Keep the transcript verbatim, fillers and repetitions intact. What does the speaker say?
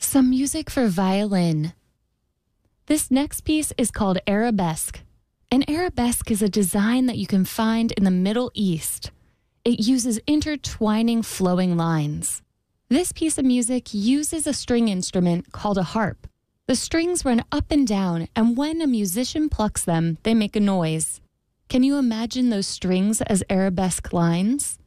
Some music for violin. This next piece is called arabesque. An arabesque is a design that you can find in the Middle East. It uses intertwining flowing lines. This piece of music uses a string instrument called a harp. The strings run up and down, and when a musician plucks them, they make a noise. Can you imagine those strings as arabesque lines?